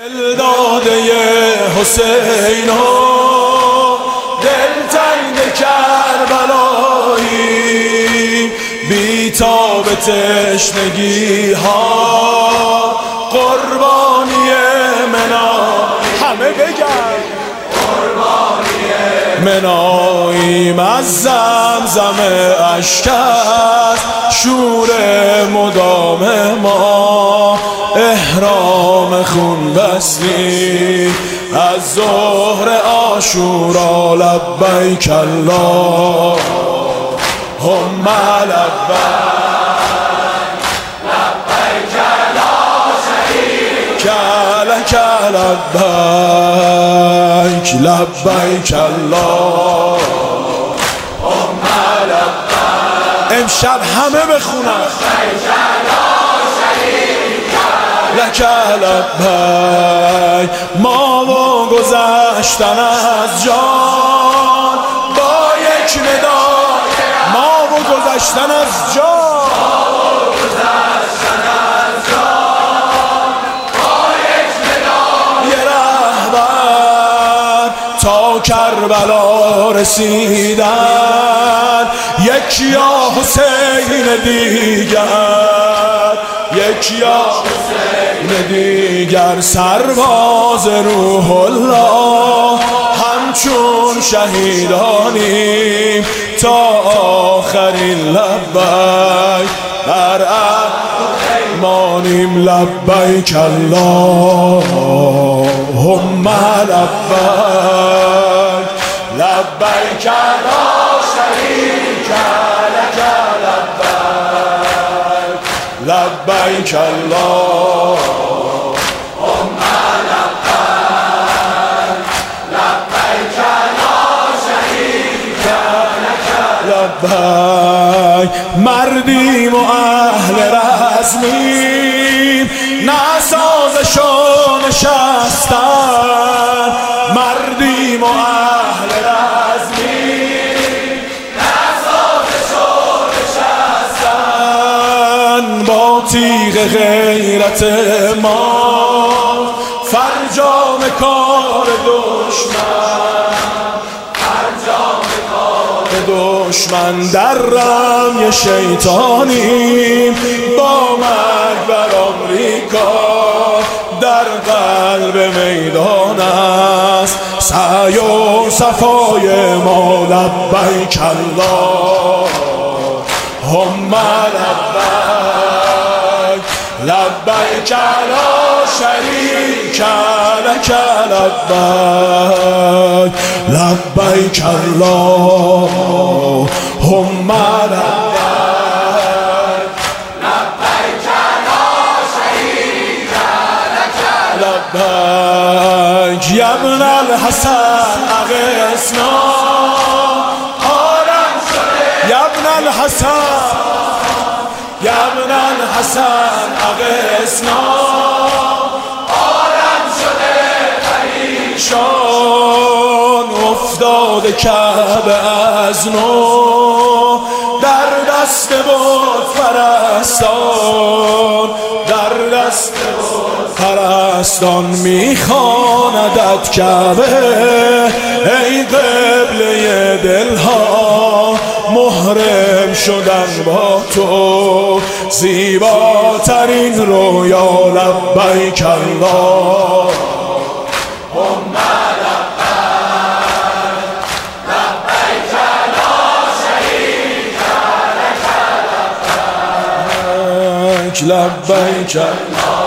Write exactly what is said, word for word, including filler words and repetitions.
داده حسین و دلتنگ کربلایی، بی تاب تشنگی ها قربانی منا. همه بگن قربانی مناییم، از زمزم اشکت شور مدام ما، احرام خون بستی از ظهر عاشورا. لبیک اللهم لبیک، لبیک لا شریک لک لبیک، لبیک اللهم لبیک. امشب همه بخونن لک لبیک. ما و گذشتن از جان با یک ندا، ما و گذشتن از جان، ما و گذشتن از جان با یک ندا، یه رهبر تا کربلا رسیدن، یک یا حسین دیگر، یک یا حسین دیگر، سرباز روح الله همچون شهیدانیم تا آخرین. لبیک بر مانیم، لبیک اللهم لبیک، لبیک لا شریک لک لبیک، لبیک اللهم لبیک، لبیک لا شریک لک لبیک. مردیم و اهل رزمیم، نسازشو نشستن، مردیم و اهل رزمیم، نسازشو نشستن، با تیغ غیرت ما فرجام کار دشمن، فرجام کار دشمن، در رمی شیطانیم با مرگ بر آمریکا، در قلب میدان است سعی و صفای ما. لبیک اللهم لبیک، لبیک لا شریک لک لبیک، لبیک اللهم لبیک، لبیک لا شریک لک لبیک. یا ابن الحسن اغثنا، آرم شده یا ابن الحسن، یا ابن الحسن اغثنا، آرم شده پریشان، افتاده کعبه از نو در دست بت پرستان، در دست بت پرستان. میخواندت کعبه ای قبله دلها، محرم شدن با تو زیباترین رویا. لبیک اللهم لبیک، لبیک لا شریک لک لبیک، لبیک